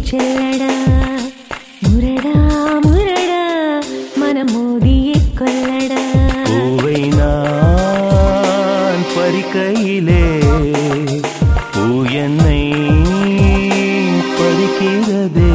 செல்லடா முரடா முரடா மனமோதியே கொல்லடா பூவை நான் பறிக்கையிலே பூ என்னை பறிக்கிறதே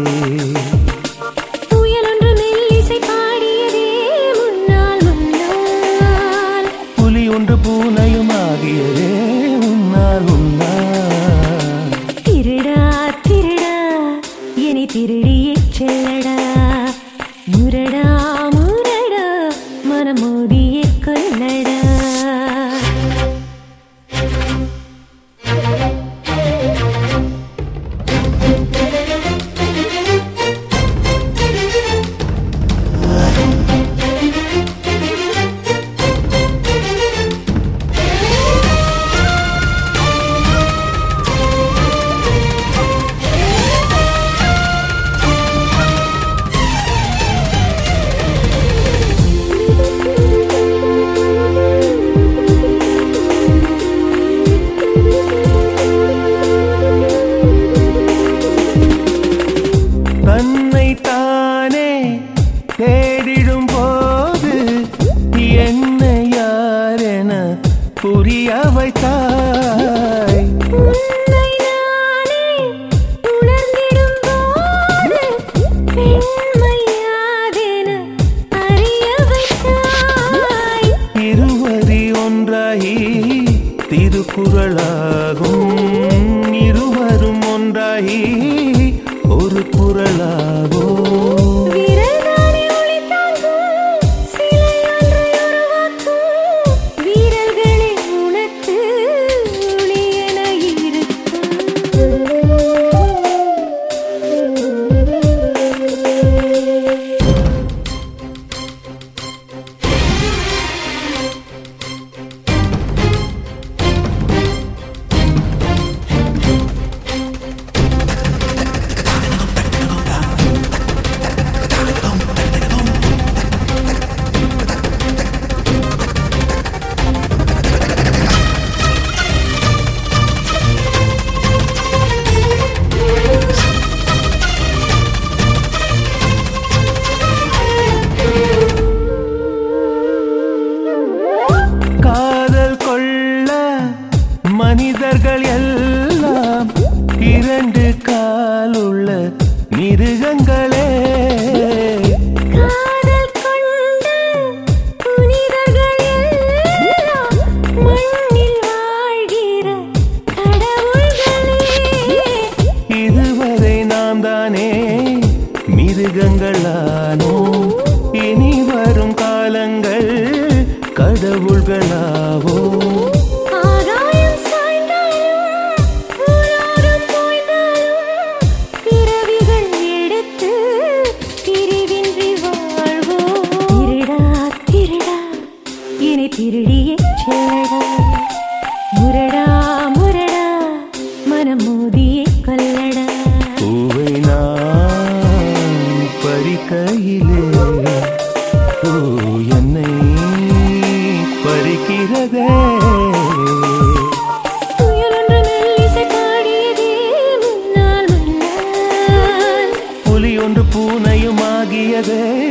புயலொன்று மெல்லிசை பாடியதே முன்னால் முன்னால் புலி ஒன்று பூனையும் ஆகியதே உன்னால் உன்னால் திருடா திருடா என்னை திருடியே செல்லடா முரடா முரடா மனமோதியே கொல்லடா தன்னைத்தானே தேடிடும் போது என்ன யாரென புரிய வைத்தாய் உன்னை நானே உணர்ந்திடும் போது பெண்மை யாதென அறிய வைத்தாய் இருவரி ஒன்றாகி திருக்குறளாகும் இருவரும் ஒன்றாகி ஒரு குரலாகோ விரல்தானே ஒளி தாங்கும் சிலை ஒன்றை உருவாக்கும் வீரர்களே உனக்கு ஒளி என காதல் கொள்ள மனிதர்கள் எல்லாம் இரண்டு காலுள்ள மிருகங்களே காதல் கொண்ட புனிதர்கள் எல்லாம் மண்ணில் வாழ்கிற கடவுள்களே இதுவரை நாம் தானே மிருகங்களானோம் இனி வரும் காலங்கள் கடவுள்களாவோ ஆகாயம் சாய்ந்தாலும் ஊராரும் போய்ந்தாலும் பிறவிகள் எடுத்து பிரிவின்றி வாழ்வோம் திருடா திருடா என்னை திருடியே செல்லடா முரடா முரடா மனமோதியே கொல்லடா பூவை நான் பறிக்கையிலே பூ என்னை பறிக்கிறதே புயலொன்று மெல்லிசை பாடியதே முன்னால் முன்னால் புலி ஒன்று பூனையும் ஆகியதே